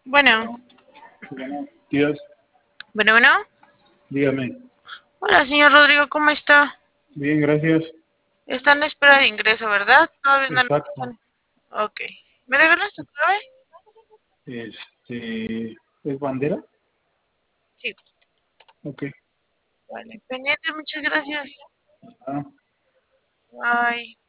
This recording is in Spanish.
Bueno, Buenos días, bueno. dígame. Hola, señor Rodrigo, ¿cómo está? Bien, gracias. Está en espera de ingreso, ¿verdad? Todavía no lo Exacto. pasan. Ok. ¿Me regalas tu clave? ¿Es bandera? Sí. Ok. Vale. Pendiente, muchas gracias. Ah. Bye.